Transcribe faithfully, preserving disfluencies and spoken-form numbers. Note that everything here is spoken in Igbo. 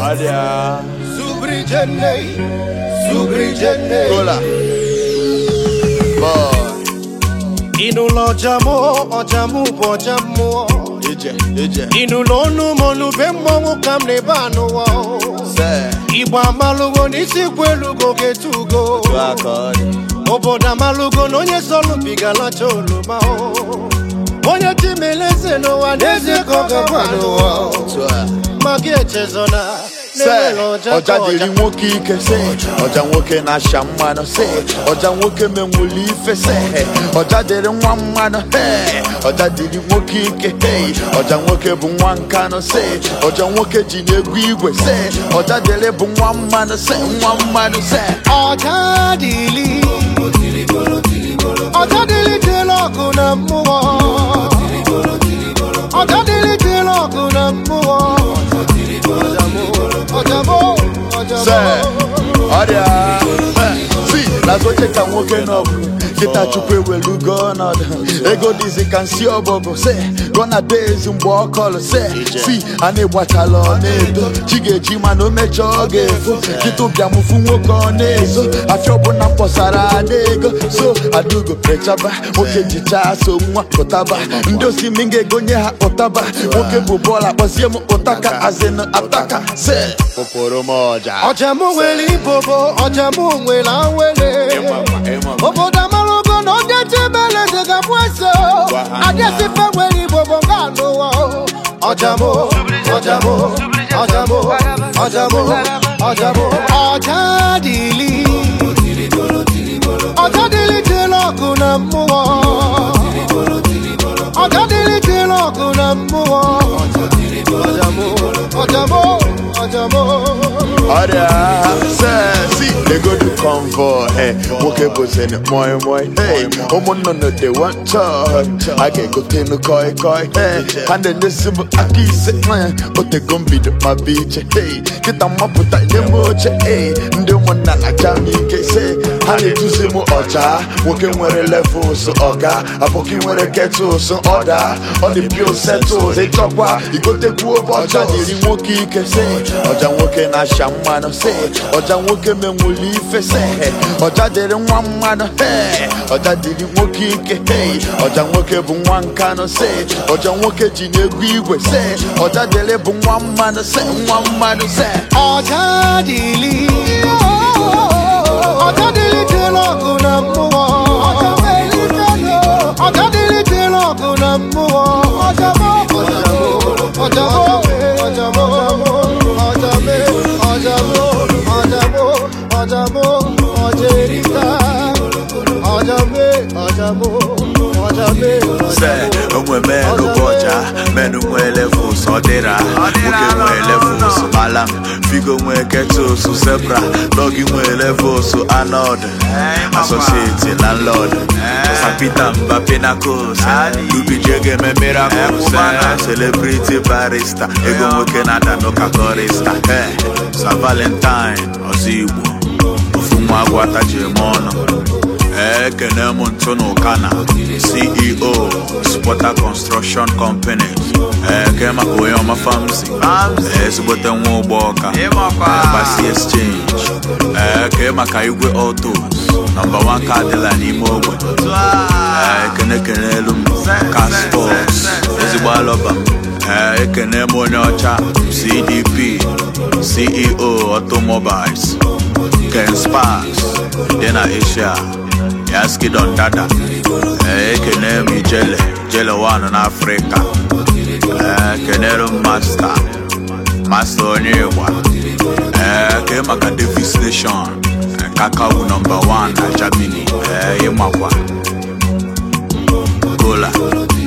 Adia Subrijene Subrijene Gola Boy Inulo jamo ojamu bojamu Eje Eje Inulo numonu bemmo kamne banu Se Iba malugo nisi kwelugo getugo Twakori Oboda malugo nonye solu bigala cholu mao Onye timeleze no waneze koga pano Magie chezona Se Oja diri nwoke ike se Oja nwoke na asha mmanụ se Oja nwoke menwuli ife se Oja diri nwa mmanụ he Oja diri nwoke ike hey Oja nwoke bụ nwa nkanụ se Oja nwoke ji n'egwu igwe se Oja diri bụ nwa mmanụ se Nwa mmanụ se Oja dili Oja dili tiloku na mmụọ Oja dili tiloku na mmụọ Ojamo Se Odia Si Lazo cheka nwoke n'ọgụ Kita chukwu ewelugo ọnọdụ Ego dizi ka nsi ọbọgụ Se Gona days mgbe ọ kọlụ Se Si a na-egbachala ọ na-edo Chi ga-eji mana o mecha ọ ga-efo Kita ụbịamụfu nwoke ọ na-ezo Afịa ọbụla mkpọsara ada ego So adugo rechaba Nwoke jicha so nwa ụtaba Ndị osimi ga-egonye ha ụtaba Nwoke bụ bọọlụ akpọzie m ụtaka Azịnụ ataka Se Poporo moja Ojamu nwere ibobo Ojamu nwere awele Oboda malugo no deti bele dega pweso Adesi fe nwere ibobo ngano Ojamu Ojamu Ojamu Ojamu Ojamu Ojadili Ojadili tiloku na mmụọ Ojadili tiloku na mmụọ Ojamu Ojamu Ojamu Odia Se Si They go to convoy Hey Woke bozen moi moi Hey Omo no no they want touch I get go tenu koi koi Hey And then this simple aki se man But they gon' be the my beach Hey Kita maputa ile moche Hey Nde mwana na jami ke se Hani tuzi mu oja Woke mwere level so oga Apoki mwere keto so order On the pure settle They talk wa You go take wo Oja diri woke ike se Oja woke na shamano se Oja woke menwuli ife se Oja diri nwa mmanụ he Oja diri nwoke ike hey Oja nwoke bụ nwa nkanụ se Oja nwoke ji n'egwu igwe se Oja diri bụ nwa mmanụ se Nwa mmanụ se Oja dili Oja dili tiloku na mmụọ Oja dili tiloku na mmụọ Ojamo Ojamo Ojamo Ojamo Ojamo Ojamo Ojamo Ojerika Ojame Ojamo Ojame Se Onwe menu boja Menu mwe level so dera Oke mwe level so alam Figo mwe keto so zebra Logi mwe level so anod Associate landlord Sapita Mbappe na kosa Lubi jege me miracle Celebrity barista Ego mwe nada no kakorista Hey Sa Valentine Ozigbo Ofumwa gwata jemono Ekene Montono Kana C E O Supporter Construction Companies Ekema Koyoma Famsi Esibote Mwoboka Embassy Exchange Ekema Kayugwe Autos Number one car dealer Nimogwe Ekene Kenelum Car Sports Ezibaloba Ekene Monyocha C D P C E O Automobiles Ken Sparks Dena Asia Yaski Don Dada Ekene mi Jele Jele one in Africa Kenero Master Master Onyewa Ekema ka Davis Nation Kakao number one na Germany Yemakwa Gola